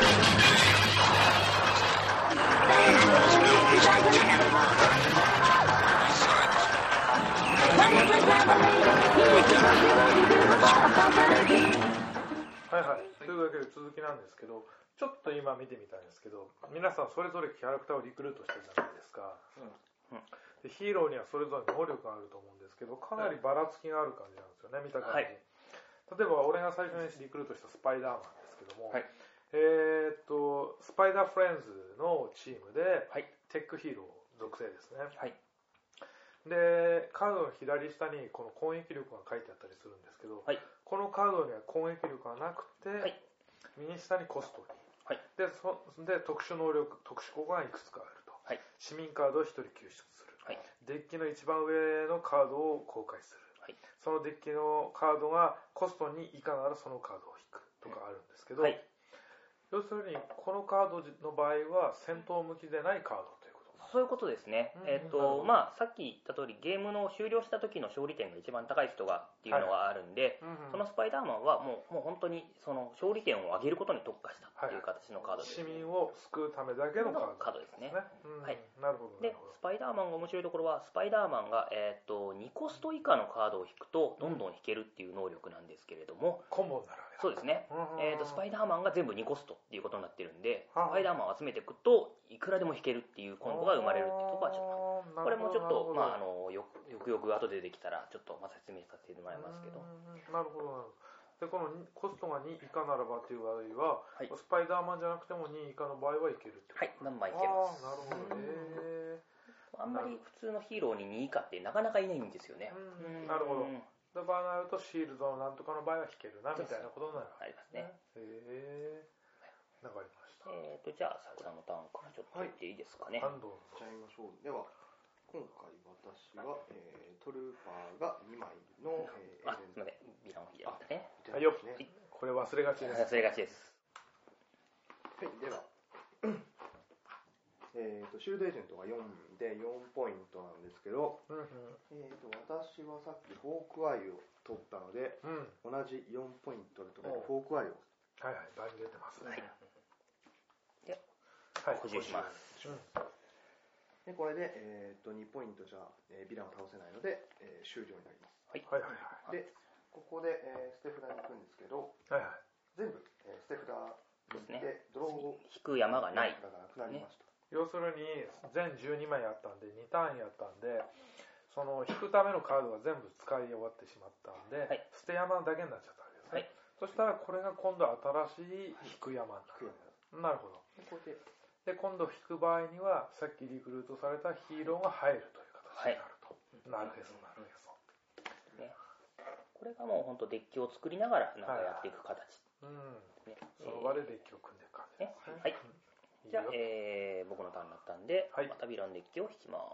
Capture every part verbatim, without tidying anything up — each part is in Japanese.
はいはい。というわけで続きなんですけど、ちょっと今見てみたんですけど、皆さんそれぞれキャラクターをリクルートしてるじゃないですか。うん、でヒーローにはそれぞれ能力があると思うんですけど、かなりばらつきがある感じなんですよね、見た感じ。はい、例えば俺が最初にリクルートしたスパイダーマンですけども、はい、えー、っとスパイダーフレンズのチームで、はい、テックヒーロー属性ですね。はい、でカードの左下にこの攻撃力が書いてあったりするんですけど、はい、このカードには攻撃力がなくて、はい、右下にコストに、はい、で, そで特殊能力特殊効果がいくつかあると、はい、市民カードをひとり救出する、はい、デッキの一番上のカードを公開する、はい、そのデッキのカードがコストに以下ならそのカードを引くとかあるんですけど、はい、要するにこのカードの場合は戦闘向きでないカードということなんです。 そういうことですね、うん、えーとまあ、さっき言った通りゲームの終了した時の勝利点が一番高い人がっていうのがあるんで、はい、うんうん、そのスパイダーマンはもう、もう本当にその勝利点を上げることに特化したっていう形のカードです、 ね、はい、市民を救うためだけのカードですね。 はい、なるほど。でスパイダーマンが面白いところはスパイダーマンが、えー、とにコスト以下のカードを引くとどんどん引けるっていう能力なんですけれども、 コンボになるわけだ。 そうですね、うんうん、えー、とスパイダーマンが全部にコストっていうことになってるんで、スパイダーマンを集めていくといくらでも引けるっていうコンボが生まれるっていうところはちょっとこれもちょっと、まあ、あのよくよくよく後でできたらちょっとまあ説明させてもらいますけど、 なるほど。でこのコストがに以下ならばという場合は、はい、スパイダーマンじゃなくてもに以下の場合はいけるってこと。 はい、何枚いけます。 ああ、なるほどね。 あんまり普通のヒーローにに以下ってなかなかいないんですよね。 うん、なるほど。だ場合になるとシールドのなんとかの場合は引けるなみたいなことになる、 ありますね。 へえー、わかりました。 えーとじゃあ桜のターンからちょっと言っていいですかね。 はい、ちゃいましょう。では今回私は、えー、トルーパーがにまいの、えー、あ、すみません、ヴィランを引いてましたね。 はいよ、はい、これ忘れがちです。 忘れがちです。 はい、ではえーとシールドエージェントがよんでよんポイントなんですけど、うんうん、えーと私はさっきフォークアイを取ったので、うん、同じよんポイントで取れるフォークアイを、 はいはい、場に出てますね。はい、 で、はい、補充します。うん、 でこれで、えー、とにポイントじゃ、えー、ヴィランを倒せないので、えー、終了になります。 はいはいはいはい。 でここで、えー、捨て札に行くんですけど、はいはい、全部、えー、捨て札に行って、ね、ドローを引く山がない。 がなくなりました。 ね、要するに全じゅうにまいあったんでにターンやったんで、その引くためのカードが全部使い終わってしまったんで、はい、捨て山だけになっちゃったわけですね。はい、そしたらこれが今度新しい引く山になる。はい、なるほど。で今度引く場合にはさっきリクルートされたヒーローが入るという形になると。はい、なるへそなるへそ。 ね、これがもう本当デッキを作りながらなんかやっていく形。はい、 うんね、その場でデッキを組んでいく感じですね。 はい。じゃあ、えー、僕のターンになったんで、はい、またヴィランデッキを引きます。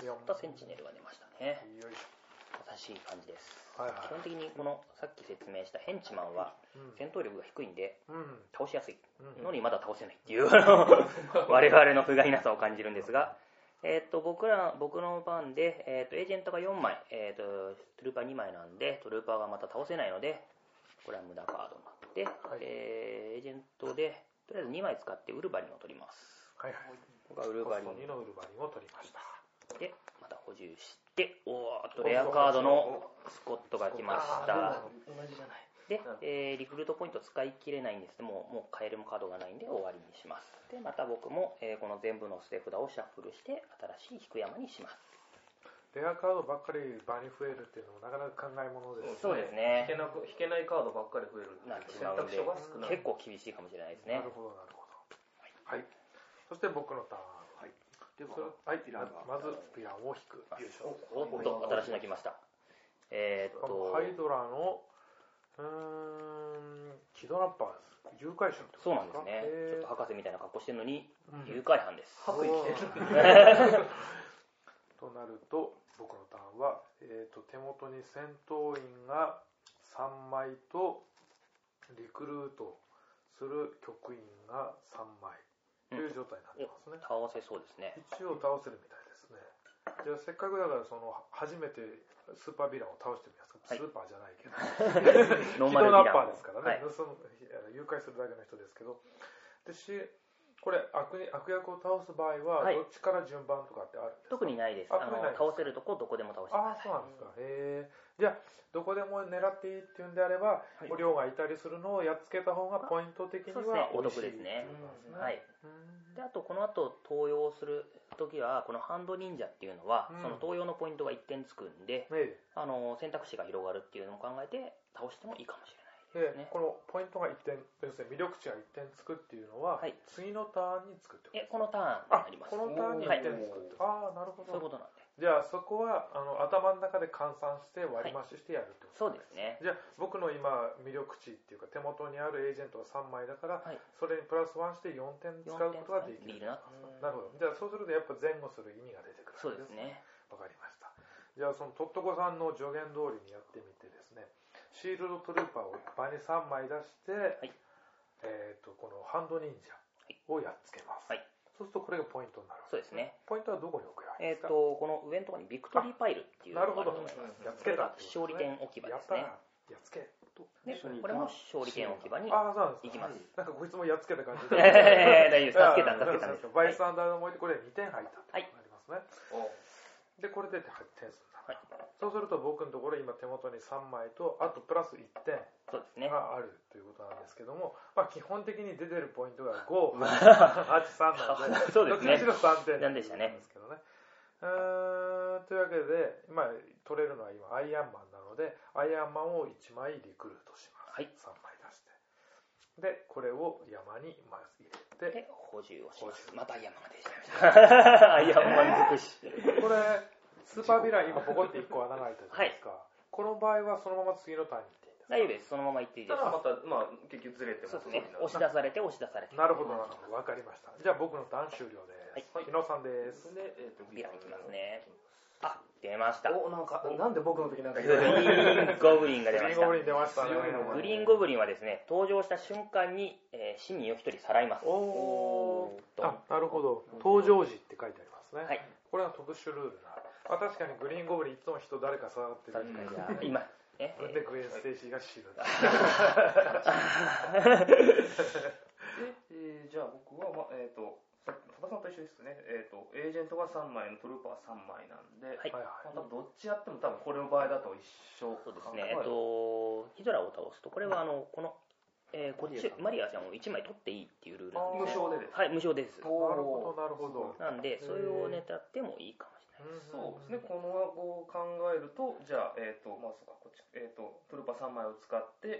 またセンチネルが出ましたね。よいしょ。優しい感じです。はいはい、基本的にこのさっき説明したヘンチマンは戦闘力が低いんで、うん、倒しやすいのにまだ倒せないっていう我々の不甲斐なさを感じるんですが、えー、と僕ら僕の番で、えー、とエージェントがよんまい、えー、とトゥルーパーにまいなんでトルーパーがまた倒せないのでこれは無駄カードになって、はい、えー、エージェントでとりあえずにまい使ってウルヴァリンを取ります。はいはい。僕はウルヴァリン。 コストにのウルヴァリンを取りました。 で、また補充して、おーっとレアカードのスコットが来ました。 同じじゃない。 で、えー、リクルートポイント使い切れないんですけども、もう買えるカードがないんで終わりにします。で、また僕も、えー、この全部の捨て札をシャッフルして新しい引く山にします。 レアカードばっかり場に増えるっていうのもなかなか考えものですね。 そうですね。 引けなく、引けないカードばっかり増えるなってしまうんで、結構厳しいかもしれないですね。 なるほどなるほど。はい。はい、そして僕のターン。はい。では、はい、まずヴィランを引く。よいしょ。 おっと新しいの来ました。えー、っとハイドラのうーんキドナッパーです。誘拐者ってことですか。 そうなんですね。ちょっと博士みたいな格好してるのに、うん、誘拐犯です。 白衣着てる。となると僕のターンは、えー、と手元に戦闘員がさんまいとリクルートする局員がさんまいという状態になってますね。 うん、倒せそうですね。 一応倒せるみたいですね。じゃあせっかくだからその初めてスーパーヴィランを倒してみますか。はい、スーパーじゃないけどキドナッパーですからね、はい、誘拐するだけの人ですけど、 でしこれ 悪, 悪役を倒す場合は、どっちから順番とかってあるんですか？ 特にないです。あの倒せるとこどこでも倒してください。 ああ、そうなんですか。へえ。じゃあどこでも狙っていいっていうんであれば、はい、量がいたりするのをやっつけた方がポイント的にはお得ですね。はい。であとこの後登用する時はこのハンド忍者っていうのは、うん、その登用のポイントがいってんつくんで、うん、あの選択肢が広がるっていうのを考えて倒してもいいかもしれない。 でこのポイントがいってん、要するに魅力値がいってんつくっていうのは、はい、次のターンにつくってことですか？ このターンになります。 このターンにいってんつくって、はい、ああ、なるほど。 そういうことなんで、 じゃあそこはあの頭の中で換算して割り増ししてやるってことですね。はい、そうですね。じゃあ僕の今魅力値っていうか手元にあるエージェントがさんまいだから、はい、それにプラスワンしてよんてん使うことができる。なるほど。じゃあそうするとやっぱ前後する意味が出てくるわけですね。そうですね。わかりました。じゃあそのとっとこさんの助言通りにやってみてですね、シールドトルーパーを場にさんまい出して、はい、えー、とこのハンド忍者をやっつけます、はい、そうするとこれがポイントになるわけですね。そうですね。ポイントはどこに置くようにですか？ えー、とこの上のところにビクトリーパイルっていうのがあると思います。 やっつけた、 勝利点置き場ですね。 やっつけとでこれも勝利点置き場に行きます。 なんかこいつもやっつけた感じで大丈夫です。助けた助けたんです。 バイスアンダードも置いてこれにてん入ったってことになりますね、はい、でこれで点数になる、はい、そうすると僕のところ今手元にさんまいとあとプラスいってんがあるということなんですけども、まあ、基本的に出てるポイントがご、はち、さんなのでそうですね、 どっちにしろさんてんなんでしたね。 ですけどね。うーんというわけで今取れるのは今アイアンマンなのでアイアンマンをいちまいリクルートします、はい、さんまい出してでこれを山にまず入れてで補充をします。またアイアンマンが出ちゃいましたアイアンマン尽くしこれスーパーヴィラン今ポコっていっこ穴が開いたじゃないですか、はい、この場合はそのまま次のターンに行っていいんですか？ 大丈夫です。そのまま行っていいです。 ただまた、まあ、結局ずれてますね。押し出されて押し出されて。 なるほどなるほど、分かりました。じゃあ僕のターン終了です。はい、日野さんです。 で、えー、とヴィランいきますね。あ、出ました。 お、なんか、なんで僕の時なんかグリーンゴブリンが出ました。 グリーンゴブリン出ましたね。 グリーンゴブリンはですね、登場した瞬間に、えー、市民を一人さらいます。 おー、あ、なるほど。登場時って書いてありますね。はい。これは特殊ルールだ。あ、確かにグリーンゴブリンいつも人誰か触ってる。 確かに。今。 えでグエン・ステイシーが死ぬえー、じゃあ僕は、まえー、とささださんと一緒ですね、えーと、エージェントがさんまいのトルーパーさんまいなんで、はい、まあ、多分どっちやっても多分これの場合だと一緒。 そうですね、えー、とヒドラを倒すとこれはあのこの、えー、こっちマリアちゃんをいちまい取っていいっていうルールなんです、ね、 無償でです。 はい、無償です。 なるほどなるほど。 なんでそれを狙ってもいいかもしれないです。 そうですね、このを考えるとじゃあ、えーとまあ、そうかこっち、えーと、トルーパーさんまいを使って、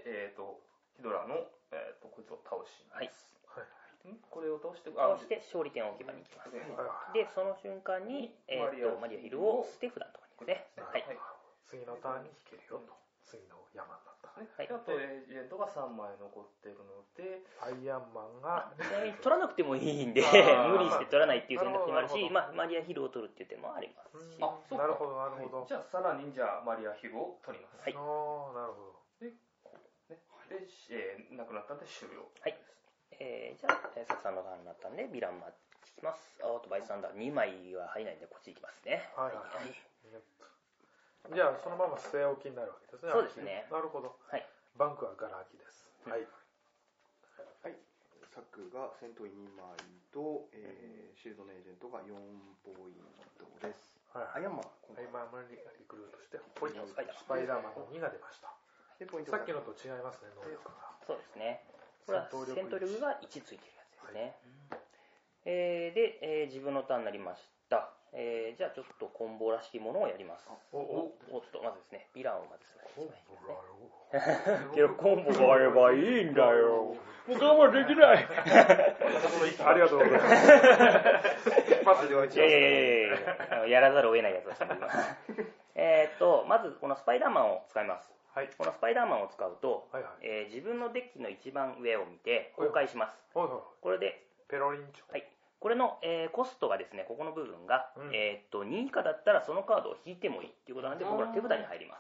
えーと、ヒドラの、えーと、こいつを倒します。はい、これを倒して倒して勝利点置き場に行きます。でその瞬間に、えー、とマリアヒルを捨て札のところにですね、はい、 次のターンに引けるよと、次の山になったね。 はい、あとエージェントがさんまい残っているのでアイアンマンがちなみに取らなくてもいいんで無理して取らないっていう選択肢もあるし、まあ、マリアヒルを取るっていう手もありますし。 あ、そうか、なるほどなるほど、 はい、じゃあさらにじゃあマリアヒルを取ります。 はい、ああ、なるほど。 で、こうね、で、えー、なくなったんで終了。 はい、えー、じゃあサクさんのターンになったんでヴィランマッチいきます。あとバイスアンダーにまいは入らないんでこっち行きますね。はい、はい、 じゃあそのまま据え置きになるわけですね。 そうですね。 なるほど。 はい、 バンクはガラ空きです。はい、 はい、サクが戦闘員にまいと、えー、シールドのエージェントがよんポイントです。はい、アイアンマンアイアンマンリクルートしてポイントスパイダーマンのにが出ました。でポイントさっきのと違いますね、能力が。 そうですね、これは戦闘力がいちついてるやつですね。はい、えー、で、えー、自分のターンになりました。えー、じゃあちょっとコンボらしきものをやります。おおおっとまずですねヴィランをまずする。いやコンボがあればいいんだよ。もう我慢できない。 ありがとうございます。 いやいやいやいややらざるを得ないやつです。えっとまずこのスパイダーマンを使います。はい、このスパイダーマンを使うと、はいはい、えー、自分のデッキの一番上を見て公開します。はいはい、これでペロリンチョ、 はい、これの、えー、コストがですね、ここの部分が、うん、えー、っとに以下だったらそのカードを引いてもいいっていうことなんで、僕ら手札に入ります。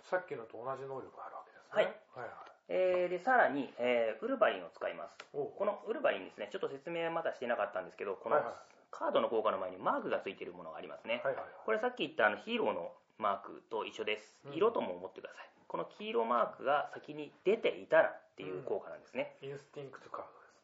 さっきのと同じ能力があるわけですね。 はい、はいはい、えー、でさらに、えー、ウルヴァリンを使います。このウルヴァリンですね、ちょっと説明はまだしてなかったんですけど、このカードの効果の前にマークがついているものがありますね。はいはいはい、これさっき言ったあのヒーローのマークと一緒です。色とも思ってください。この黄色マークが先に出ていたらっていう効果なんですね。 インスティンクトカードです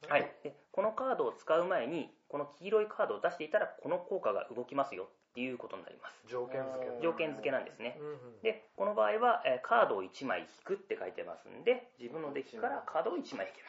ね。 はい。で、このカードを使う前に、この黄色いカードを出していたら、この効果が動きますよっていうことになります。 条件付け。 条件付けなんですね。うんうん、で、この場合は、えー、カードをいちまい引くって書いてますんで、自分のデッキからカードをいちまい引けます。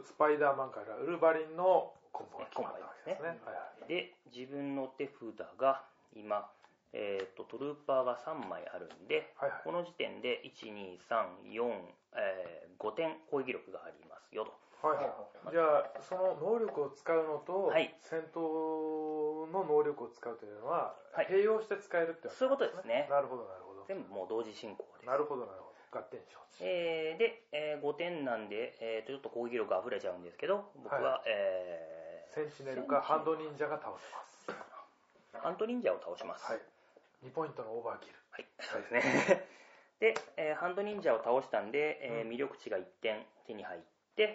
ス, スパイダーマンからウルヴァリンのコンボが決まったわけですね。はいはい、 で、自分の手札が今、えー、とトルーパーがさんまいあるんで、はいはい、この時点でいち、に、さん、よん、えー、ごてん攻撃力がありますよと。 はいはい、じゃあその能力を使うのと、はい、戦闘の能力を使うというのは、はい、併用して使えるってわけですね。 そういうことですね。 なるほどなるほど。 全部もう同時進行です。 なるほどなるほど。合点承知。 えー、で、えー、ごてんなんで、えー、とちょっと攻撃力あふれちゃうんですけど、僕は、はい、えー、センチネルかハンド忍者が倒せます。 ハンド忍者を倒します。 はい。にポイントのオーバーキル。 はい、そうですね。で、えー、ハンド忍者を倒したんで、えー、魅力値がいってん手に入って、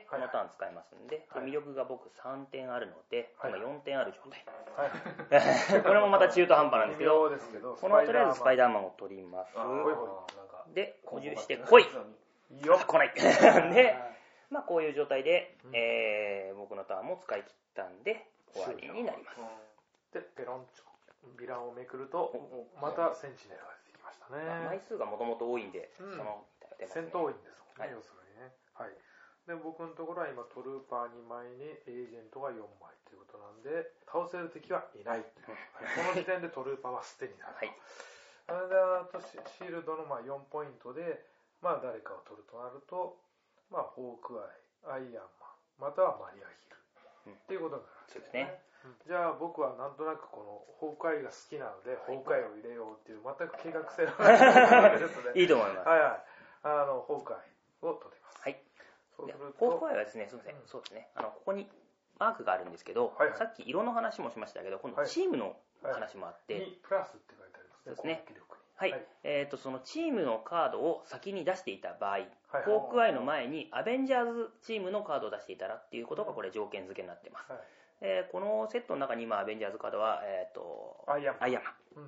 このターン使いますんで、はいはい、魅力が僕さんてんあるので、はい、今よんてんある状態。はい、これもまた中途半端なんですけど、 ですけどこのとりあえずスパイダーマンを取ります。で、補充して来い。よ来ない。で、まあこういう状態で、うん、えー、僕のターンも使い切ったんで、終わりになります。 で、ペロンチョ。ヴィランをめくると、またセンチネルが出てきましたね。 枚数がもともと多いんで、 うん、その戦闘多いんですもんね、はい、要するにね。はい。で、僕のところは今トルーパーにまいにエージェントがよんまいということなんで、倒せる敵はいないという、はい、この時点でトルーパーは捨てになる。はい。あれで、あとシールドのまあよんポイントで、まあ誰かを取るとなると、まあホークアイ、アイアンマン、またはマリアヒル、うん、っていうことになるんですね。そうですね。じゃあ僕はなんとなくこのホークアイが好きなので、ホークアイを入れようっていう全く計画性のないですね。 いいと思います。 はいはい。あのホークアイを取ります。 はい。そうするとホークアイはですね、すみません、うん、そうですね。あのここにマークがあるんですけど、はいはい、さっき色の話もしましたけど、今度チームの話もあって、 はいはい、にプラスって書いてありますね。 そうですね。はい、はい、えーと、そのチームのカードを先に出していた場合、はいはい、ホークアイの前にアベンジャーズチームのカードを出していたらっていうことがこれ条件付けになってます。はい、えー、このセットの中に今アベンジャーズカードは、えー、とアイアンマン、 うん、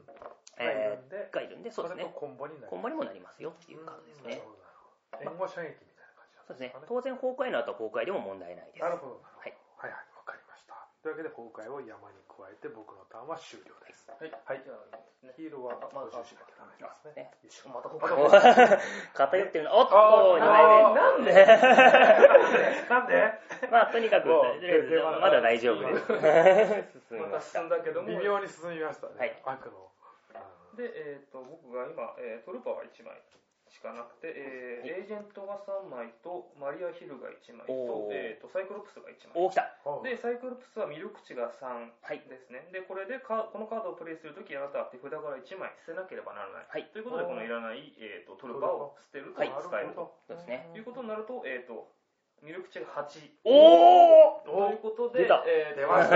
えー、がいるんで、そうですね。 コンボになります。 コンボにもなりますよっていうカードですね。 援護射撃みたいな感じなんですかね。 そうですね。当然ホークアイの後はホークアイでも問題ないです。 なるほど。はい。はいはい、わかりました。というわけでホークアイを山に加えて僕のターンは終了です。はい。はい。じゃあヒーローは補充しなきゃダメですね。 またホークアイ。偏ってるの。おっと、にまいめ。 なんでなんでまあとにかくまだ大丈夫です。 また進んだけども微妙に進みましたね。はい。悪の。 で、えっと僕が今トルパはいちまいしかなくて、えー、エージェントがさんまいとマリアヒルがいちまいと、えー、とサイクロプスがいちまい。 おー、来た。 でサイクロプスは魅力値がさんですね。はい、でこれでかこのカードをプレイするときあなたは手札からいちまい捨てなければならない。はい、ということでこのいらない、えー、とトルパを捨てると使えると、 はい、ですね。 いうことになると、えー、と魅力値がはち。 おーということで、 えー、出ました。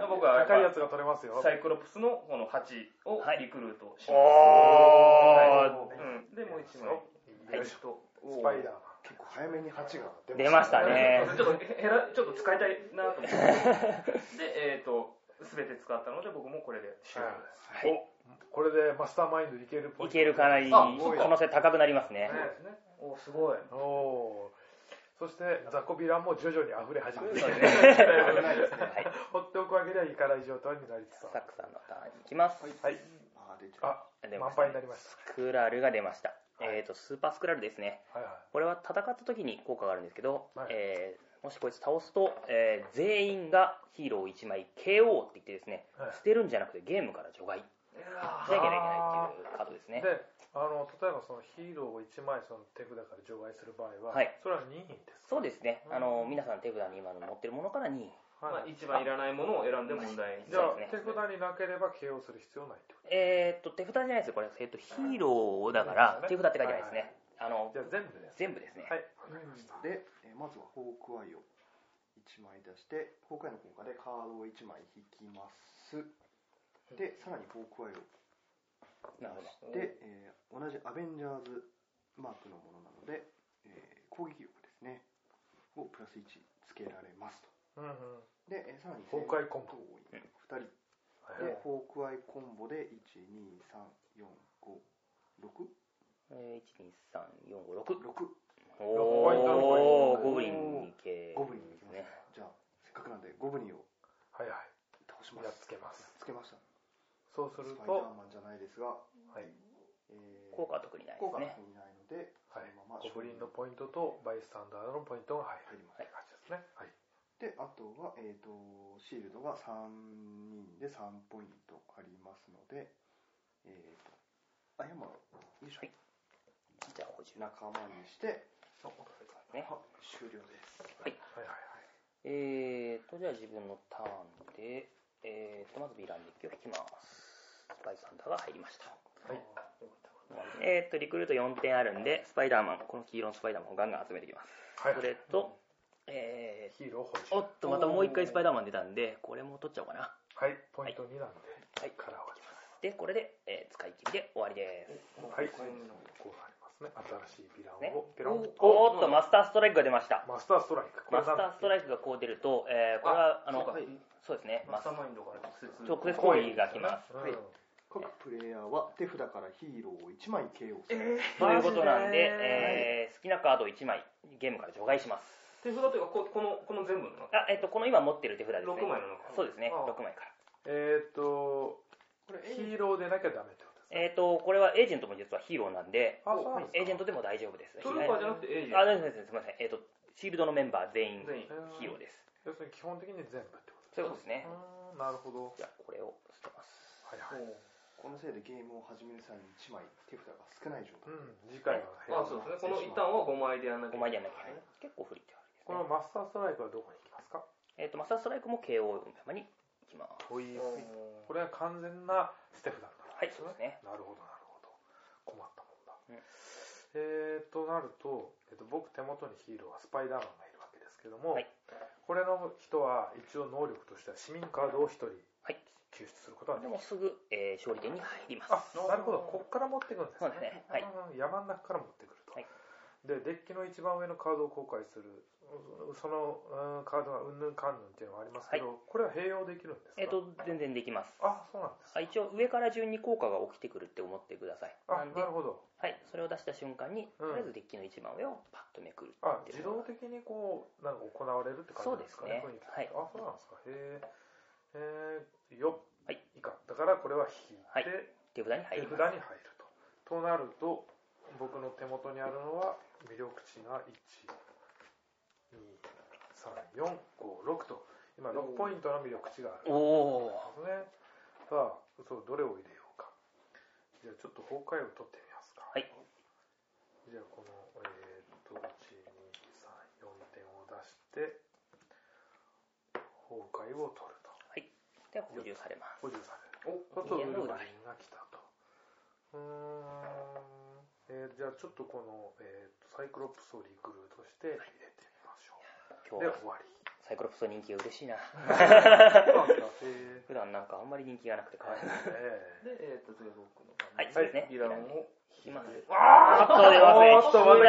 僕は高いやつが取れますよ。 サイクロプスのこのはちをリクルートします。 はい、 うん、でもういちまい。 はい、スパイダーマン結構早めにはちが出ましたね。 ちょっとヘラちょっと使いたいなと思ってで、えっ、ー、と全て使ったので僕もこれで終了です。 はい、おこれでマスターマインドいけるポイントいけるかなり可能性高くなりますね。 おすごい。 おそしてザコビランも徐々に溢れ始めてる。放っておくわけではいかない状態になりつつある。 サックさんのターンに行きます。 はい。あ、満杯になりました。 スクラルが出ました。えー、とスーパースクラルですね、はいはい、これは戦った時に効果があるんですけど、はい、えー、もしこいつ倒すと、えー、全員がヒーローいちまい ケーオー って言ってですね、はい、捨てるんじゃなくてゲームから除外しなきゃいけないっていうカードですね。 であの例えばそのヒーローをいちまいその手札から除外する場合は、はい、それは任意ですか？ そうですね、あの皆さん手札に今の持ってるものから任意、 まあ、一番いらないものを選んで問題に。 じゃあ、手札になければ ケーオー する必要ないってこと？ えー、っと手札じゃないですよこれ、えー、っとヒーローだから、ね、手札って書いてないですね。はいはい、あのじゃあ全部です。 全部ですね。 はい、わかりました。 で、えー、まずはホークアイをいちまい出して、ホークアイの効果でカードをいちまい引きます。で、さらにホークアイを出して、えー、同じアベンジャーズマークのものなので、えー、攻撃力ですねをプラスいちつけられますと。うんうん、で、えー、さらにホークアイコンボふたりで、ホークアイコンボでいち、に、さん、よん、ご、ろく、 えー、いち、に、さん、よん、ご、ろく。 ろく。 おー、ゴブリン系ゴブリンですね。 す。 つけました。 そうするとスパイダーマンじゃないですが、 はい、 えー、効果は特にないですね。 効果は特にないので、 はい、ゴブリンのポイントとバイスタンダードのポイントが入ります。はい、感じですね。はい。 で、あとは、えーと、シールドがさんにんでさんポイントありますので、えーと、あ、山よいしょ。はい、 じゃあ補充仲間にして、 ね、 終了です。 はい。はいはいはい。えーと、じゃあ自分のターンで、えーと、まずヴィランデッキを引きます。スパイサンダーが入りました。はい。えーと、リクルートよんてんあるんで、スパイダーマン、この黄色のスパイダーマンをガンガン集めていきます。はい、それと、えー、 ヒーロー補充。 おっと、またもう一回スパイダーマン出たんで、これも取っちゃおうかな。 はい、ポイントになので、 はい、 カラーをいきます。 で、これで、えー、使い切りで終わりです。 はい、こうなりますね。新しいヴィランを、 ペロン。おーっと、マスターストライクが出ました。 マスターストライク。 マスターストライクがこう出ると、えー、これは、あの、そうですね。 マスターマインドから直接攻撃が来ます。はい。 各プレイヤーは手札からヒーローをいちまい ケーオー する、えー、ということなんで、えー、好きなカードをいちまいゲームから除外します。 手札というかここのこの全部のあ、えっとこの今持ってる手札ですね。 ろくまいの中。 そうですね。ろくまいから。 えー、っとこれヒーローでなきゃダメってことですか。 えー、っとこれはエージェントも実はヒーローなんで、 あ、そうなんですか。 エージェントでも大丈夫です。 トルーパーじゃなくてエージェント。 あ、大丈夫です。すみません。えー、っとシールドのメンバー全員ヒーローです。 要するに基本的に全部ってことですか。 そういうことですね。 なるほど。 じゃあこれを捨てます。 はいはい。 このせいでゲームを始める際にいちまい手札が少ない状態。 うん、次回は減らす。あ、そうですね。この一旦はごまいでやらなきゃいけない。 ごまいでやらなきゃいけない。結構不利ってあるんですね。 このマスターストライクはどこに行きますか。 えっとマスターストライクも ケーオー 山に行きます。 これは完全な捨て札なんはい、そうですね。 なるほどなるほど。困ったもんだ。うん、えーとなると、えー、と僕手元にヒーローはスパイダーマンがいるわけですけども、はい、これの人は一応能力としては市民カードをひとり救出することができる。 でもすぐ、えー、勝利点に入ります。 あ、なるほど。ここから持ってくるんですね。 そうですね。はい、 山の中から持ってくると。はい、でデッキの一番上のカードを公開する、その、うん、カードがうんぬんかんぬんっていうのがありますけど、はい、これは併用できるんですか。 えっと全然できます。 あ、そうなんですか。 一応上から順に効果が起きてくるって思ってください。 あ、なるほど。 はい、それを出した瞬間に、とりあえずデッキの一番上をパッとめくる。 あ、自動的にこうなんか行われるって感じですかね。 そうですね。はい。 あ、そうなんですか。へえ。えー、よっ。はい。以下。だからこれは引いて、はい、 手札に入る。 手札に入ると。となると、僕の手元にあるのは魅力値がいち、に、さん、よん、ご、ろくと今ろくポイントの魅力値がある。 おお。ね。さあ、そうどれを入れようか。じゃあちょっと崩壊を取ってみますか。 はい。 じゃあこのえー、っといち、に、さん、よんてんを出して崩壊を取ると。 はい。で補充されます。 補充される。お、そうするとウルヴァリンが来たと。うーん。えー、じゃあちょっとこの、えー、とサイクロプスをリクルートして入れてみましょう。で終わり。 サイクロプスの人気が嬉しいな。普段なんかあんまり人気がなくて可愛いですね。 で、えー、と次は僕の番はい、そうですね。 ヴィランを引きます。 あーっと出ますね。ちょっと待って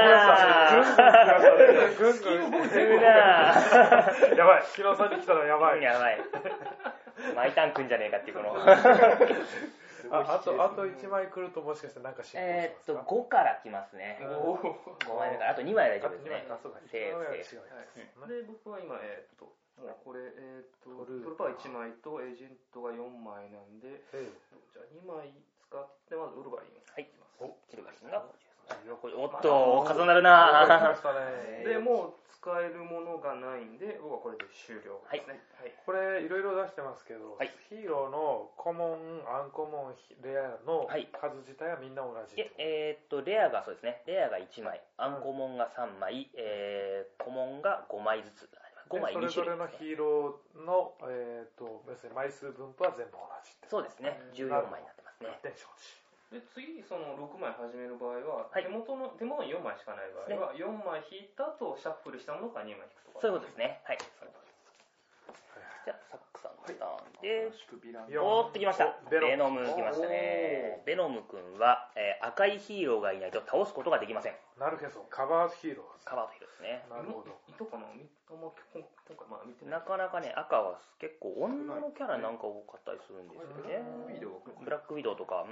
ください。ぐんぐん来ましたね。ぐんぐん。ぐんぐん。やばい。木野さんに来たらやばい。 やばい。マイタンくんじゃねえかっていうこの。 あ, あとあといちまい来るともしかしてなんか進行しますか。 えー、っとごから来ますね。ごまいめからあとにまい大丈夫ですね。 セーフセーフ。で僕は今えー、っともうこれえー、っとトルパーいちまいとエージェントがよんまいなんで、じゃあにまい使ってまずウルヴァリンをいきます。 はい。ウルヴァリンがおっと重なるな。 でもう使えるものがないんで僕はこれで終了ですね。 はい。これいろいろ出してますけど、はい、ヒーローのコモン、アンコモン、レアの数自体はみんな同じ。 はい、えー、っとレアがそうですね。レアがいちまい、アンコモンがさんまい、えー、コモンがごまいずつ。ごまいに種類、ね、 それぞれのヒーローの、えー、と要するに枚数分布は全部同じ。 そうですね。じゅうよんまいになってますね。 で次そのろくまい始める場合は、はい、手元の手元によんまいしかない場合は、ね、よんまい引いた後シャッフルしたものからにまい引くとか。 そういうことですね。はい。その通りです。じゃあサックさんのターンで、 はい、 おーっときました。ベノム来ましたね。ベノム君は、えー、赤いヒーローがいないと倒すことができません。 なるへそ。カバーヒーロー。 カバーヒーローですね。 なるほど。 糸かな。まあ見てなかなかね赤は結構女のキャラなんか多かったりするんですよね。ブラックウィドウとか。うん。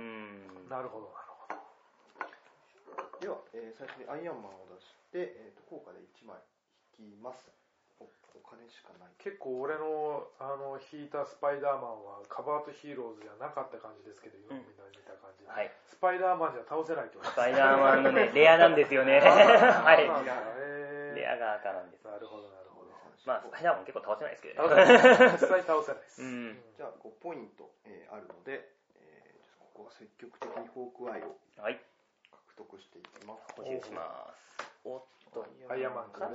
なるほどなるほど。 では、えー、最初にアイアンマンを出して、えー、と効果でいちまい引きます。 お, お金しかない。 結構俺のあの引いたスパイダーマンはカバートヒーローズじゃなかった感じですけど、今みんな見た感じ、 はい、 スパイダーマンじゃ倒せないってことです。 スパイダーマンのねレアなんですよね。はい。レアが赤なんです。 なるほどなるほど。 まあスパイダーマン結構倒せないですけどね。実際倒せないです。 うん、 じゃあごポイント、えー、あるので、えー、ここは積極的にホークアイを獲得していきます。 補充します。おっとアイアンマンか。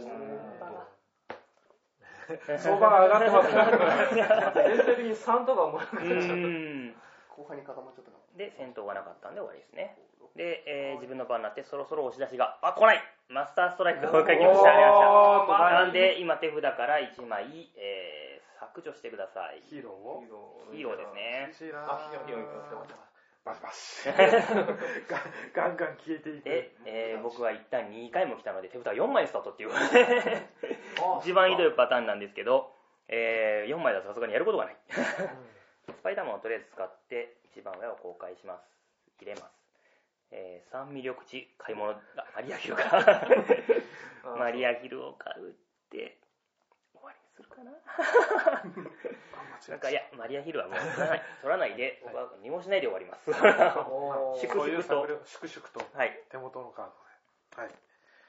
相場が上がってますね。 全体的にさんとか思う。 後半に固まっちゃったかな。で戦闘がなかったんで終わりですね。で、えー、自分の番になってそろそろ押し出しがあ来ない。マスターストライクがもう一回来ました。ありました。なんで今手札からいちまい、えー、削除してください。 ヒーローをヒーローですね。 あ、ヒーローいきます。 バシバシガンガン消えていく。 で、えー、僕は一旦にかいも来たので手札よんまいスタートっていう一番ひどいパターンなんですけど、えー、よんまいだとさすがにやることがないスパイダーマンをとりあえず使っていちばん上を公開します。入れます。えー、さん魅力値買い物マリアヒルかマリアヒルを買うって終わりにするかななんかいやマリアヒルはもう取らない取らないで僕はにもしないで終わります粛々と粛々と手元のカードで、はい、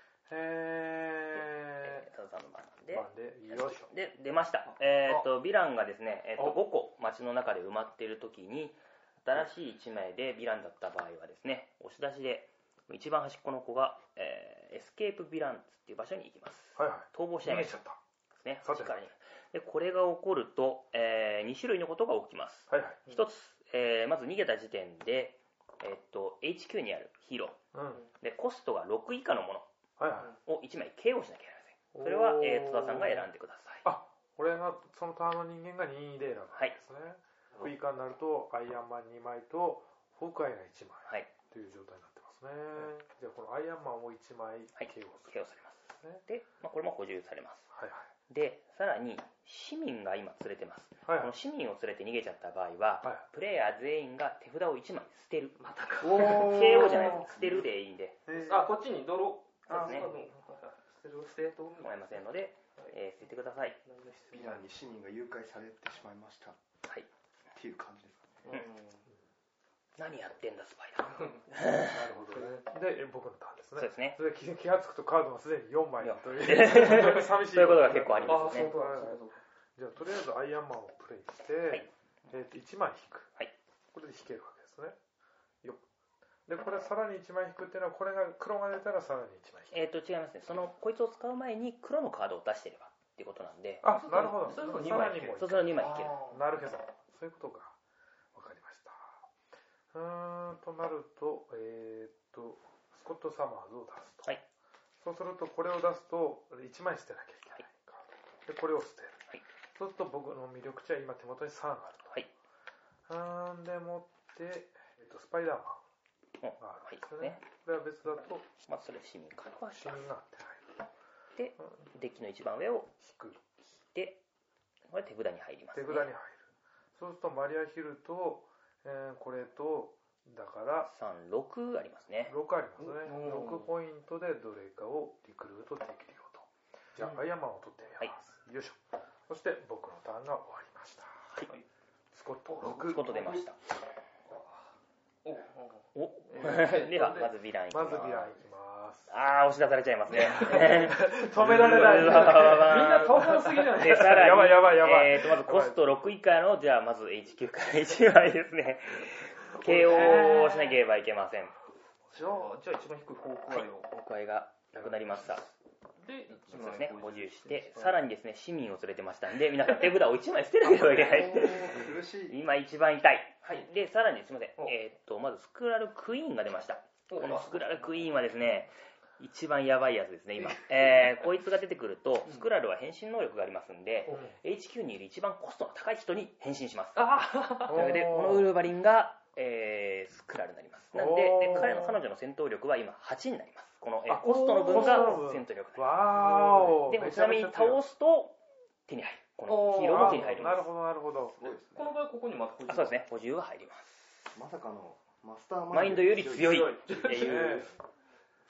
えー佐藤さんの番なんで番でよいしょで出ました。えー、っとヴィランがですね、えー、っとごこ街の中で埋まっている時に新しいいちまいでヴィランだった場合はですね、押し出しで一番端っこの子が、えー、エスケープヴィランズっていう場所に行きます。 はいはい、 逃亡しちゃいました。 ですね。でこれが起こると、えー、に種類のことが起きます。 はいはい、 ひとつ、えー、まず逃げた時点で、えー、っと エイチキュー にあるヒーロー、うん、でコストがろく以下のものをいちまい ケーオー しなきゃいけない。それは、えー、戸田さんが選んでください。 あ、俺がそのターンの人間がにで選ぶんですね。はい、ろく以下になるとアイアンマンにまいとホークアイがいちまい、はい、という状態になってますね。うん、じゃあこのアイアンマンをいちまい ケーオー する、 はい、ケーオー されます、ね、で、まあ、これも補充されます。 はいはい、 でさらに市民が今連れてます。はいはい、この市民を連れて逃げちゃった場合は、はい、プレイヤー全員が手札をいちまい捨てる。またか ケーオー じゃないです。捨てるでいいんで、 あ、こっちに泥そうですね、 捨てて思いませんので、えー、捨ててください。 ヴィランに市民が誘拐されてしまいました。 はい。 っていう感じですかね。うん、 何やってんだスパイダー。 なるほどね。で僕のターンですね。 そうですね。 それで気がつくとカードがすでによんまいという寂しい。そういうことが結構ありますね。 じゃあとりあえずアイアンマンをプレイして、はい、えー、といちまい引く。はい。これで引けるわけですね。よっ。でこれさらにいちまい引くっていうのはこれが黒が出たらさらにいちまい引く。 えっ、ー、と違いますね。そのこいつを使う前に黒のカードを出してればっていうことなんで。 あ、なるほど。 そうするとにまい引ける。そうするとにまい引ける。 なるほど。そういうことか。わかりました。うーんとなるとえっ、ー、とスコットサマーズを出すと。はい。そうするとこれを出すといちまい捨てなきゃいけないカード。でこれを捨てる。はい。そうすると僕の魅力値は今手元にさんあると。はい。うーんでもって、えー、とスパイダーマンがあるんですよね。はい、これは別だと、 まあ、それ市民カードは市民が手入る。で、うん、デッキの一番上を引く。引いて、これ手札に入ります、ね。 手札に入る。そうするとマリアヒルと、えー、これとだからさん、ろくありますね。 ろくありますね。ろくポイントでどれかをリクルートできるよと。じゃあ、うん、アイアンマンを取ってみます。はい、よいしょ。そして僕のターンが終わりました。はい。スコットろく。 スコット出ました。 おおではまずヴィランいきます。 まずヴィランいきます。 ああ押し出されちゃいますね。 止められない。みんな遠回すぎじゃないですか。さらにやばいやばいやばい。 えーとまずコストろく以下のじゃあまず エイチキュー からいちまいですね。ケーオー をしなければいけません。 じゃあじゃあ一番低いホークアイを。 ホークアイがなくなりました。 で、 そうですね、補充して、さらにですね、市民を連れてましたんで、皆さん手札をいちまい捨てなければいけない。 苦しい。 今一番痛い。はい。で、さらにすみません。えー、っと、まずスクラルクイーンが出ました。このスクラルクイーンはですね、一番やばいやつですね、今。えー、こいつが出てくると、スクラルは変身能力がありますんで、うん、エイチキュー にいる一番コストの高い人に変身します。あなので、このウルヴァリンが、えー、スクラルになります。なんで、で彼の彼女の戦闘力は今はちになります。この、えー、コストの分が戦闘力になります。 わーでもちなみに倒すと手に入る。このヒーローも手に入ります。 なるほどなるほど。 この場合ここにまた補充。 そうですね、補充は入ります。 まさかのマスターマインドより強いっていう。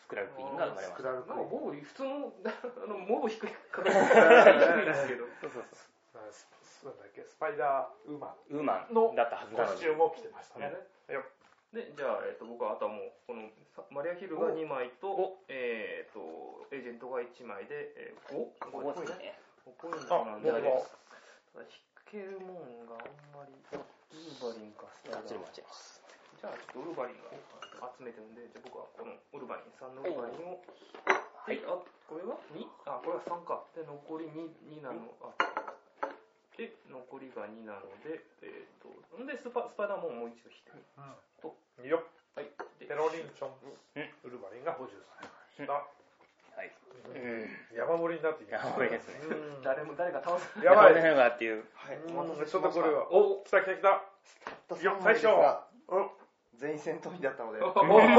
クラルクイーンが生まれました。 なんかモブ、普通の、あのモブ低い形低いですけど。 そうそうそう。なんだっけ、スパイダーウーマン。 ウーマンだったはずなのに。 コスチュームを着てましたね。 で、じゃあ、えっと、僕はあとはもう、このマリアヒルがにまいと、えっと、エージェントがいちまいで、えー、ご? ごですね。 ごポイントなんで、ただ引けるもんがあんまり、ウルバリンかスタイダー。 じゃあ、ちょっとウルバリンが集めてるんで、じゃあ僕はこのウルバリン、さんのウルバリンを、はい、あ、これは に? あ、これはさんか。で、残り に, になの、あ、で、残りがになので、えっと、んで、スパ、スパイダーももう一度引いてる。うん。と、 よっ。 はい。 ペロリンチョン、ウルバリンが補充されました。 はい。 山盛りになってきました。 山盛りですね。 誰も、誰が倒す。 やばい。 誰がっていう。 はい。 ちょっとこれは。お、来た来た来た。よっ、大将。 全員戦闘員だったので。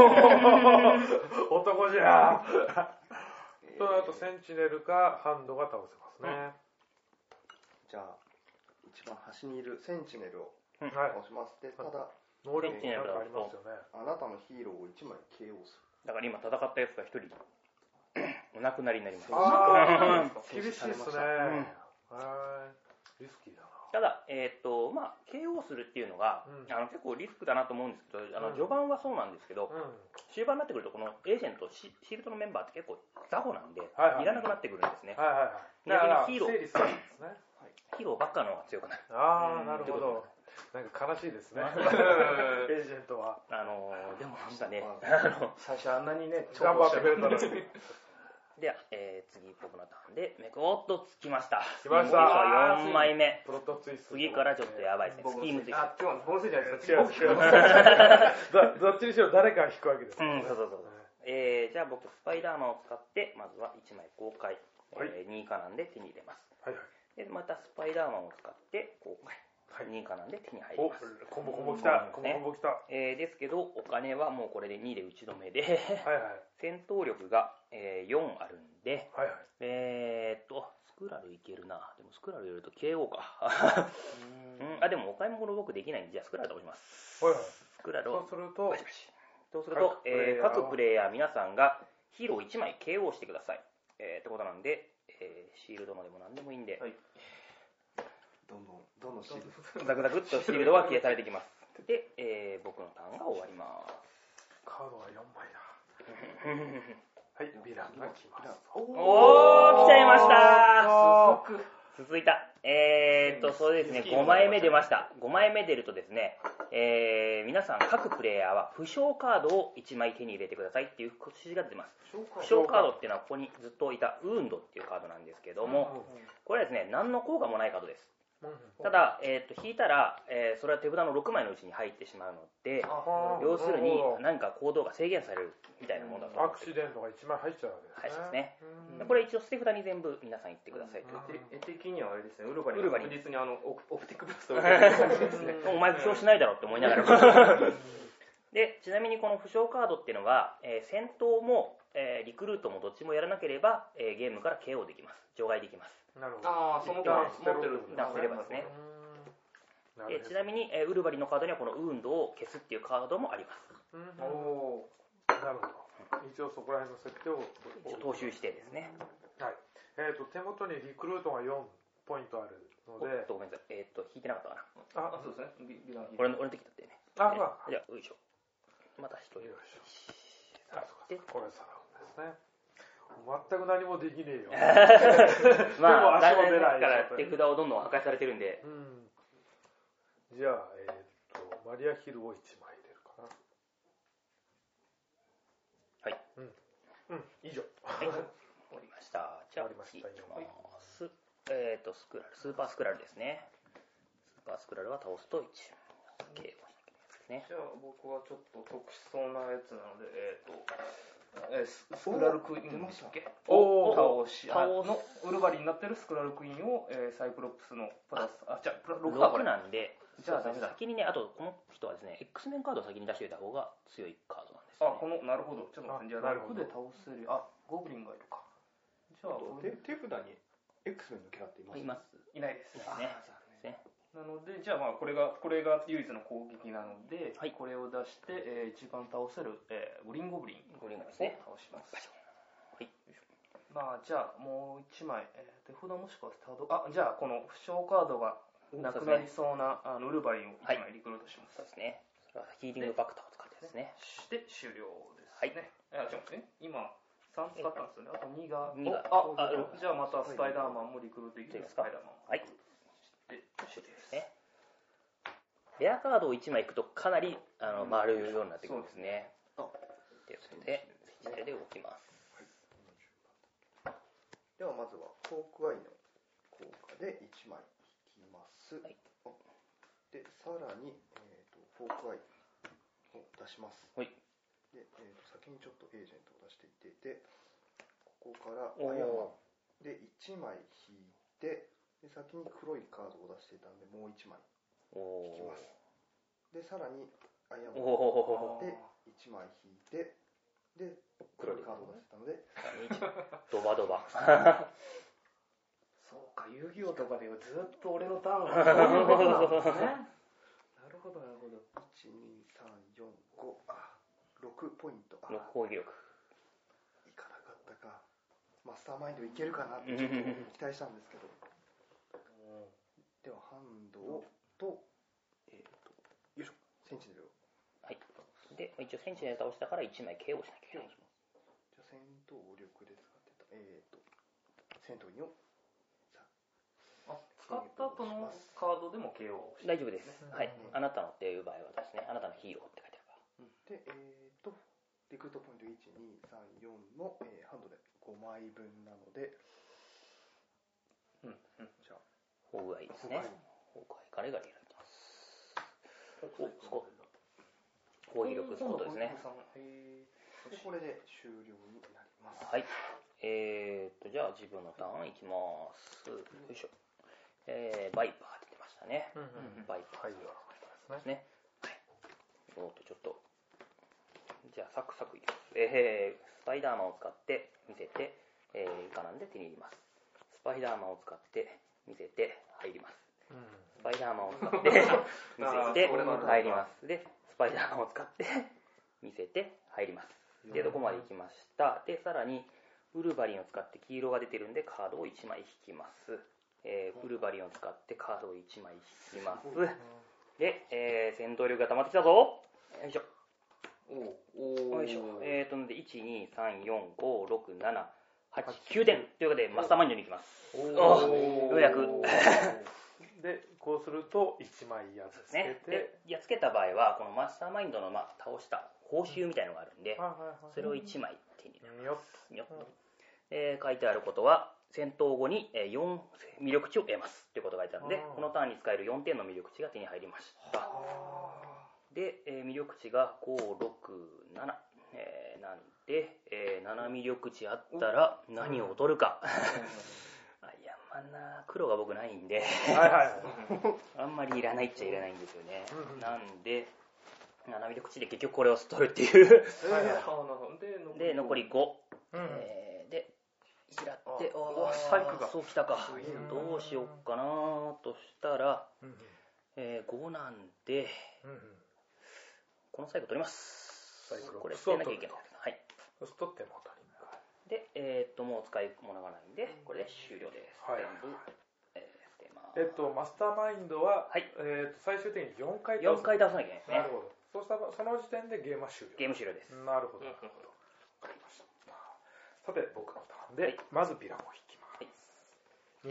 男じゃ。となると、センチネルかハンドが倒せますね。 じゃあ、一番端にいるセンチネルを倒します。で、ただ、 能力なんかありますよね。 あなたのヒーローをいちまい ケーオー する。 だから今戦ったやつがひとりお亡くなりになります。 ああ、厳しいですね。リスキーだな。 ただ、えっと、まあ、ケーオー するっていうのが、あの結構リスクだなと思うんですけど、あの序盤はそうなんですけど、終盤になってくると、このエージェント、シールドのメンバーって結構雑魚なんで、いらなくなってくるんですね。 逆にヒーロー、ヒーローばっかの方が強くなる。 ああ、なるほど。なんか悲しいですね。エージェントは。 あのでもなんかね、 最初あんなにね、 頑張ってくれたのに。 では、えー、次僕のターンでめくおっとつきました。 きました。 よんまいめ。 プロトツイスト。 次からちょっとやばいですね。スキームツイスト。 あ、今日ボーナスじゃないですか。 違う違う。どっちにしろ誰かが引くわけです。 うん、そうそうそう。えー、じゃあ僕スパイダーマンを使ってまずはいちまい公開、えー、に以下なんで手に入れます。はいはい。でまたスパイダーマンを使って公開。に以下なんで手に入ります。 コンボコンボきた。コンボコンボきた。 えー、ですけどお金はもうこれでにで打ち止めで、はいはい、戦闘力が、えー、よんあるんで、はいはい、えーっとスクラルいけるな。でもスクラル入れると ケーオー か。うん、あでもお買い物僕できないんでじゃあスクラル倒します。はいはい、スクラルをそうするとそうすると各プレイヤー、えー、各プレイヤー皆さんがヒーローいちまい ケーオー してください。えー、ってことなんで、えー、シールドのでも何でもいいんで。はい、 どんどんどんどんシールドザクザクっとシールドは消えされてきます。で、えー、僕のターンが終わります。 カードはよんまいだ。はい、ヴィランが来ます。 おー、来ちゃいました。続いた。えーっと、そうですね、ごまいめ出ました。ごまいめ出るとですね、えー、皆さん各プレイヤーは負傷カードをいちまい手に入れてくださいっていう指示が出ます。負傷カードっていうのはここにずっといたウーンドっていうカードなんですけども、これはですね、何の効果もないカードです。ただ、えー、と引いたら、えー、それは手札のろくまいのうちに入ってしまうので、要するに何か行動が制限されるみたいなものだと思う。アクシデントがいちまい入っちゃうわけですね。 はい、ですね。これ一応捨て札に全部皆さん言ってくださいと。 絵的にはあれですね、ウルバリン確実にあのオプティックブーストを受けてる感じですね。お前負傷しないだろって思いながら。で、ちなみにこの負傷カードっていうのが、えー、戦闘も、えー、リクルートもどっちもやらなければ、えー、ゲームから ケーオー できます。除外できます。 なるほど。ああ、そのターン持ってるターンすればですね。えちなみに、えー、ウルバリンのカードにはこのウーンドを消すっていうカードもあります。 うん、おー、なるほど。一応そこら辺の設定を踏襲してですね。 はい。えっ、ー、と手元にリクルートがよんポイントあるので、 ごめんなさい。えっ、ー、と引いてなかったかな。あ、そうですね。 俺の俺の時だってね。 あ、まあ、 じゃあよいしょ。また一人。よいしょ。あ、そうか。これさらうんですね。全く何もできねえよ。 まあ、足も出ないから手札をどんどん破壊されてるんで。うん、 じゃあ、えー、っと、マリアヒルをいちまい入れるかな。 はい。 うん。うん、以上。 はい。終わりました。じゃあ、次いきます。えー、っと、スクラル、スーパースクラルですね。スーパースクラルは倒すといち。OK。 ね、じゃあ僕はちょっと特殊そうなやつなので、えー、とえー、スクラルクイーンでしたっけを倒し、あのウルバリンになってるスクラルクイーンを、えー、サイクロプスのプラス、あ、じゃあろくろくなんで、じゃあ先にね、あとこの人はですね、X メンカードを先に出しておいた方が強いカードなんです、ね。 あ、この、なるほど。ちょっと待って、じゃあろくで倒せる。あ、ゴブリンがいるか。じゃあ、 手札に X メンのキャラっています？ います。 いないです。 ね。ね。 なので、じゃあまあこれが、これが唯一の攻撃なので、はい、これを出して、えー、一番倒せる、えー、グリーンゴブリンを倒します。はい。まあ、じゃあもう一枚、えー、手札もしくはスタート、あ、じゃあこの負傷カードがなくなりそうなあのウルヴァリンをいちまいリクルートします。 そうですね。それはヒーリングファクターを使ってですね。 して終了ですね。はい。あ、ちょっとね、今、さん使ったんですよね。あとにが、 にがあ、あ、じゃあまたスパイダーマンもリクルートできるスパイダーマン。 はい。で、ですね。レアカードをいちまいいくとかなりあの回るようになってくるんですね。ということで、これで動きます。 はい、ではまずはホークアイの効果でいちまい引きます。はい、で、さらに、えーと、ホークアイを出します。はい、で、えーと、先にちょっとエージェントを出していて、で、ここからアイアンマンでいちまい引いて、で先に黒いカードを出していたのでもういちまい引きます。で、さらにアイアンマンでいちまい引いて、で、黒いカードを出してたのでドバドバそうか、遊戯王とかでずっと俺のターンがそういうことなんですね。なるほどなるほど。 いち、に、さん、よん、ご、あ、ろくポイント。 ろく攻撃力いかなかったか。マスターマインドいけるかなってちょっと期待したんですけどではハンドをと、えーと、よいしょ、センチネルを。 はい。で、一応センチネル倒したからいちまい ケーオー しなきゃいけない。 じゃあ戦闘力で使ってた、えーと、戦闘にを、 あ、使った後のカードでも ケーオー大丈夫です。はい。あなたのっていう場合はですね、あなたのヒーローって書いてあるから。で、えーと、リクルートポイントいち、に、さん、よんの、えー、ハンドでごまいぶんなので、 うんうん、じゃあ、ホークアイですね。ホークアイガリガリ選びます。お、スコット。攻撃力スコットですね。 で、これで終了になります。 はい。えーと、じゃあ自分のターンいきます。よいしょ。えー、バイパー出てましたね。うんうん、バイパーですね。はい。おっと、ちょっと。じゃあ、サクサクいきます。えー、スパイダーマンを使って見せて、えー、以下なんで手に入れます。スパイダーマンを使って見せて入ります。スパイダーマンを使って見せて入ります。で、スパイダーマンを使って見せて入ります。で、どこまで行きました。で、さらにウルヴァリンを使って黄色が出てるんでカードをいちまい引きます。えー、ウルヴァリンを使ってカードをいちまい引きます。で、えー、戦闘力が溜まってきたぞ。よいしょ。およいしょ。えーと、で、いち、に、さん、よん、ご、ろく、なな、はち、きゅうてんということでマスターマインドに行きます。おようやく。 で、こうするといちまいやっつけて、 ね、やっつけた場合はこのマスターマインドの、まあ、倒した報酬みたいのがあるんで、それをいちまい手に入れます。よっと、えー、書いてあることは戦闘後によん魅力値を得ますということが書いてあるので、このターンに使えるよんてんの魅力値が手に入りました。で、えー、魅力値がご、ろく、なな、えー、なんで、えー、なな魅力値あったら何を取るか。いや、まあな、黒が僕ないんで、はいはい、あんまりいらないっちゃいらないんですよね。うんうん、なんで、なな魅力値で結局これを取るっていう。で、残りご。うん、えー、で、拾って、おサイクがそうきたか。どうしよっかなとしたら、うんうん、えー、ごなんで、うんうん、このサイク取ります。サイクこれ捨てなきゃいけない。はい。 そうすると手元に。 で、えー、っと、もう使い物がないんで、これで終了です。はい。全部、 えー、捨てます。えっと、マスターマインドは、はい、えー、っと最終的によんかい倒す。よんかい倒さなきゃいけないですね。 なるほど。そうしたら、その時点でゲームは終了。 ゲーム終了です。 なるほど。なるほど。わかりました。さて、僕のターンで、はい、まずヴィランを引きます。はい、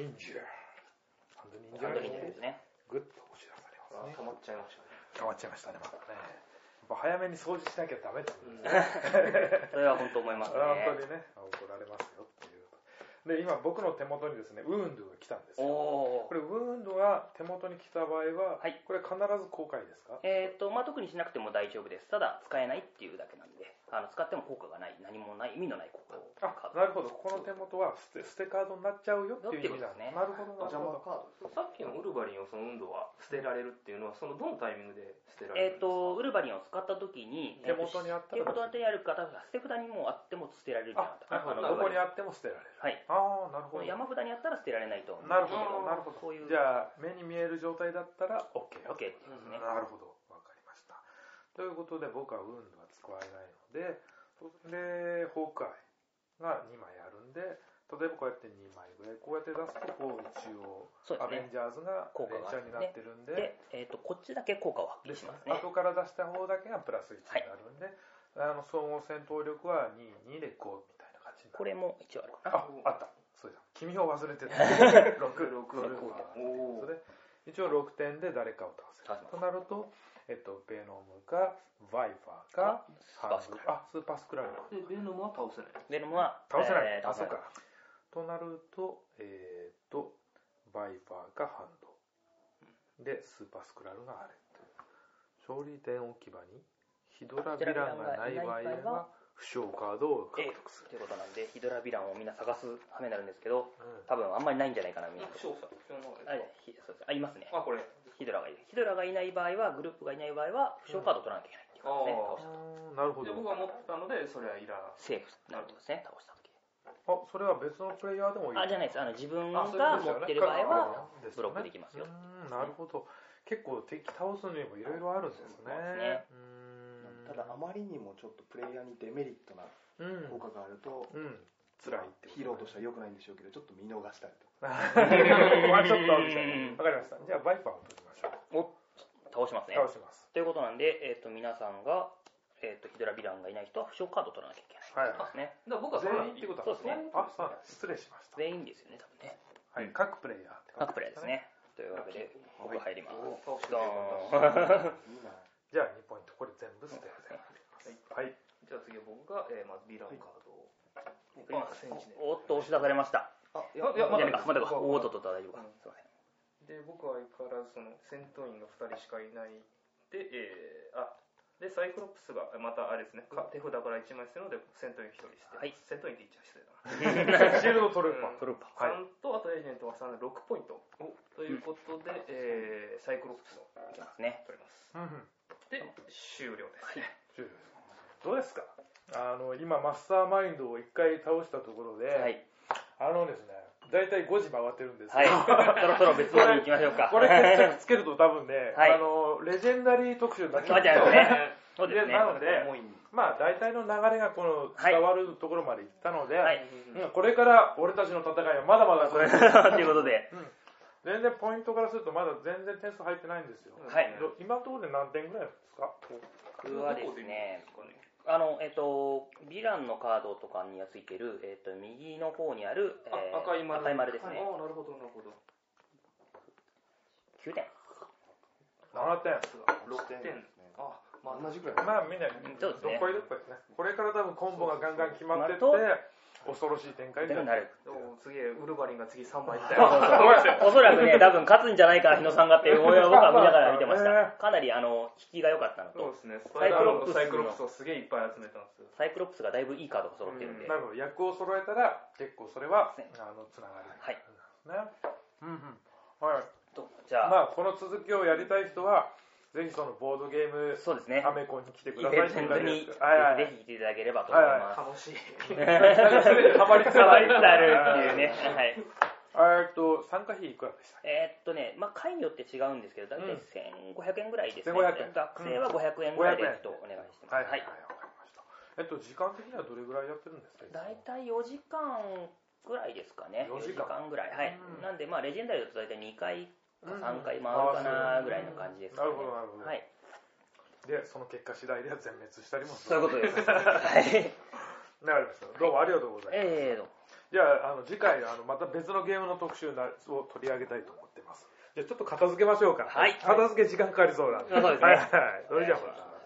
忍者。ハンド忍者。ハンド忍者ですね。グッと押し出されますね。 溜まっちゃいましたね。 溜まっちゃいましたね、まだね。早めに掃除しなきゃダメってことですね。 それは本当思いますね。 本当にね、怒られますよっていう。で、今僕の手元にですね、ウーンドが来たんですよ。これウーンドが手元に来た場合は、はい、これ必ず公開ですか？ えっと、まあ、特にしなくても大丈夫です。ただ使えないっていうだけなんで。 あの使っても効果がない何もない意味のない効果あなるほどこの手元は捨て捨てカードになっちゃうよっていう意味だね。なるほどなるほど。 さっきのウルヴァリンをその運動は捨てられるっていうのはそのどのタイミングで捨てられるんですか？ えっとウルヴァリンを使った時に手元にあったら手元にある方が捨て札にもあっても捨てられるんじゃなかったかな。 どこにあっても捨てられる。 はい。 ああなるほど。 山札にあったら捨てられないと思う。 なるほどなるほど。 こういうじゃあ目に見える状態だったら OK よ。 OK ですね。 なるほどわかりました。ということで僕は運動は使えないのででホークアイがにまいあるんで例えばこうやってにまいぐらいこうやって出すとこう一応アベンジャーズが連チャンになってるんで、 で、えー、とこっちだけ効果を発揮しますね。 後から出した方だけがプラスいちになるんで、はい、あの総合戦闘力はに、にでごみたいな感じになる。 これも一応あるかな。 あ、あった。そうだ。君を忘れてた。ろく、ろく、ろく。それ一応ろくてんで誰かを倒せる。となると、えっと、ベノムか、バイファーか、 スーパースクラル。 あ、スーパースクラル。 で、ベノムは倒せない。 ベノムは倒せない。 えー、 あ、そうか。となると、えー、っと、バイファーかハンド。で、スーパースクラルがあれ。勝利点置き場にヒドラヴィランがない場合は、負傷カードを獲得する。 ということなんで、ヒドラヴィランをみんな探す羽目になるんですけど、うん、多分あんまりないんじゃないかな、みんな。 負傷者あ、あ、いますね。 あ、これ。 ヒドラがいる。ヒドラがいない場合は、グループがいない場合は、負傷カードを取らなきゃいけないっていう感じですね。 うん、なるほど。 で、僕が持ったので、それはいらない。 セーフになるんですね、倒した時。 あ、それは別のプレイヤーでもいい？ あ、じゃないです。あの自分が持ってる場合は、ブロックできますよ。 うん、なるほど。結構敵倒すにもいろいろあるんですね。 ただあまりにもちょっとプレイヤーにデメリットな効果があると、 うん、辛いってヒーローとしては良くないんでしょうけど、ちょっと見逃したりとか。 まあちょっとみたいな。わかりました。じゃあバイパーを取りましょう。 お、倒しますね。 倒します。 ということなんで、えっと皆さんがえっとヒドラヴィランがいない人は負傷カードを取らなきゃいけないですね。 だから僕は全員ってことはそうですね。 あ、そう失礼しました。 全員ですよね、多分ね。 はい、各プレイヤーって各プレイヤーですね。というわけで僕入ります。 ドーン。 じゃあにポイントこれ全部捨てる。はい。 じゃあ次は僕が、えー、まずヴィランカードを振ります。おっと押し出されました。 あ、いやいやまだまだか。おっとっと大丈夫か。すいません。 で僕は相変わらずその戦闘員がふたりしかいないで、えー、あでサイクロプスがまたあれですね、手札からいちまい捨てるので戦闘員ひとり捨て、はい、戦闘員って言っちゃ失礼だな。 シールドトルーパー、 トルーパーさんとあとエージェントがさんでろくポイントということで、えー、サイクロプスをいきますね。 取ります。で終了です。 はい、終了です。どうですか？あの今マスターマインドをいっかい倒したところで、はい、あのですね、だいたいごじ回ってるんですよ。 はい、そろそろ別のに行きましょうか。 これ決着つけると多分ね、 はい、 あのレジェンダリー特集になっちゃうんですよね。そうですね。 なので、まあ大体の流れがこの伝わるところまでいったので、はい、これから俺たちの戦いはまだまだこれということで、うん、 全然ポイントからするとまだ全然点数入ってないんですよ。はい、今のところで何点ぐらいですか？ 僕はですね、あの、えっと、ヴィランのカードとかについてる、えっと、右の方にある、 えー、赤い丸。 赤い丸ですね。 ああ、なるほど、なるほど。 きゅうてん。 ななてん。 ろくてん。あ、まあ同じくらい。 まあみんな、どっこいどっこいですね。これから多分コンボがガンガン決まってって、恐ろしい展開になる。 すげえ、ウルヴァリンが次さんまいいったよ。おそらくね、多分勝つんじゃないかな、日野さんがっていう思いは僕は見ながら見てました。かなりあの引きが良かったのと、 そうですね、サイクロプス、サイクロプスをすげえいっぱい集めたんですよ。 サイクロプスがだいぶいいカードが揃ってるんで。 なるほど、役を揃えたら結構それはあのつながり。 はい。 ね。うんうん。はい。 じゃあ、 まあこの続きをやりたい人は。ぜひそのボードゲームそうですね。 アメコンに来てください。 イベントにぜひ来ていただければと思います。 楽しい。 すでにハマりつつあるっていうね。 はい。えっと参加費いくらでしたっけ？ えっとね、まあ会によって違うんですけど、だいたいせんごひゃくえんぐらいですね。 せんごひゃくえん。 学生はごひゃくえんぐらいでちょっとお願いしてます。 はいはい。わかりました。えっと時間的にはどれぐらいやってるんですか？ だいたいよじかんぐらいですかね。よじかんぐらい。はい。なんでまあレジェンダリーだとだいたいにかいかさんかい回るかなぐらいの感じですね。 なるほどなるほど。 はい。 でその結果次第では全滅したりもする。そういうことです。はい。 なりました。どうもありがとうございます。 ええどうも。 じゃあ、あの次回あのまた別のゲームの特集を取り上げたいと思ってます。じゃあちょっと片付けましょうか。 はい。 片付け時間かかりそうなんで。 そうですね。 はいはい。それじゃあまた。